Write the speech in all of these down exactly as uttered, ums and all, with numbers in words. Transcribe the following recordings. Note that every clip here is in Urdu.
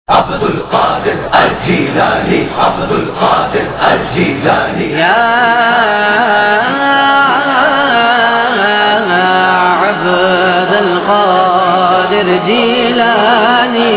عبد القادر الجیلانی عبد القادر الجیلانی یا عبد القادر جیلانی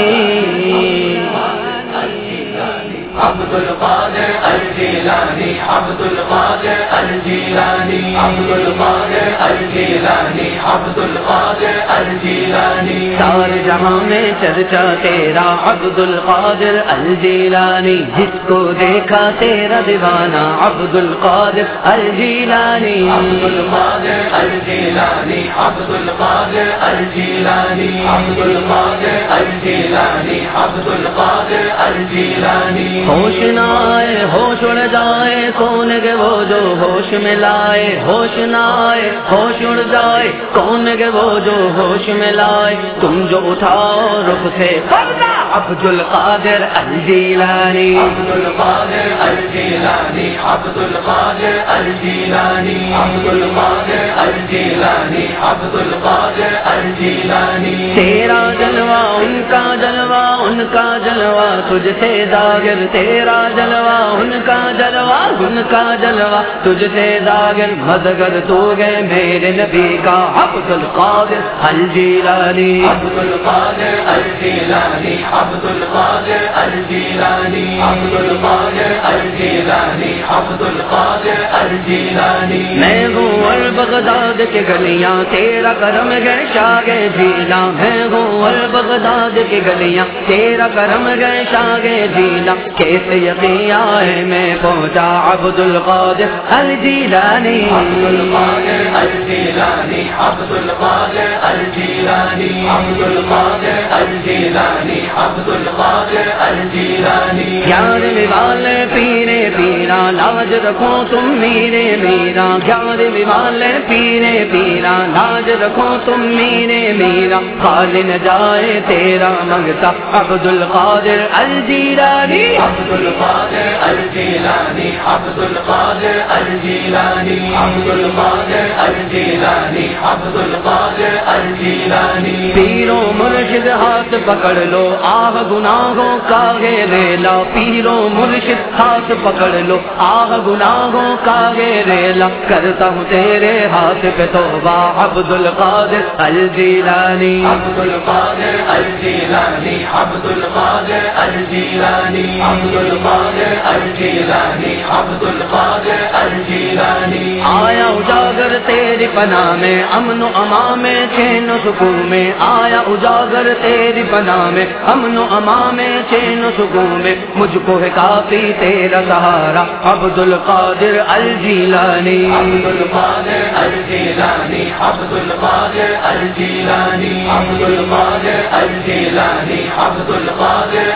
عبد القادر الجیلانی عبد القادر الجیلانی عبد القادر الجیلانی عبد القادر الجیلانی سارے جہاں میں چرچا تیرا عبد القادر الجیلانی، جس کو دیکھا تیرا دیوانہ عبد القادر الجیلانی عبد القادر الجیلانی عبد القادر الجیلانی عبد القادر الجیلانی عبد القادر الجیلانی ہوش نہ آئے ہوش اڑ جائے کون گے وہ جو ہوش میں لائے، ہوش نہ آئے ہوش اڑ جائے کون گے وہ جو ہوش میں لائے، تم جو اٹھاؤ رخ سے پردہ عبد القادر الجیلانی عبد القادر الجیلانی عبد القادر الجیلانی عبد القادر الجیلانی عبد القادر الجیلانی تیرا جلوہ ان کا جلوہ ان کا جلوہ تجھ سے ظاہر، تیرا جلوہ ان کا جلوہ ان کا جلوہ تجھ سے ظاہر، مدگر تو گئے میرے نبی کا عبد القادر الجیلانی عبد القادر الجیلانی عبد القادر الجیلانی عبد القادر الجیلانی عبد القادر الجیلانی میں ہوں اور بغداد کے گلیاں تیرا کرم گئے شاہ جیلا، میں ہوں اور بغداد کے گلیاں تیرا کرم گئے شاہ جیلا، کیسے یقین آئے میں پہنچا عبد القادر الجیلانی عبد القادر الجیلانی عبد القادر الجیلانی عبد القادر الجیلانی عبد القادر الجیلانی یار والے پیرے پیرا لاج رکھو تم میرے میرا، یار والے پیرے پیرا لاج رکھو تم میرے میرا، خالی نہ جائے تیرا منگتا عبد القادر الجیلانی عبد القادر الجیلانی عبد القادر الجیلانی عبد القادر الجیلانی عبد القادر الجیلانی پیرو مرشد ہاتھ پکڑ لو آہ گناہوں کا گے ریلا، پیرو مرشد ہاتھ پکڑ لو آہ گناہوں کا گے ریلا، کرتا ہوں تیرے ہاتھ پہ توبہ عبد القادر الجیلانی عبد القادر الجیلانی عبد القادر الجیلانی عبد القادر الجیلانی عبد القادر الجیلانی آیا اجاگر تیری پناہ میں امن و امان میں چین و سکون میں، آیا اجاگر تیری پناہ میں امن و امان میں چین و سکون میں، مجھ کو ہے کافی تیرا سہارا عبد القادر الجیلانی عبد القادر الجیلانی عبد القادر الجیلانی عبد القادر الجیلانی عبد القادر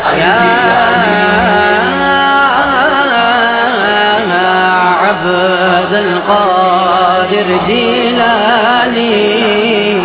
الجیلانی عبد القادر جیلانی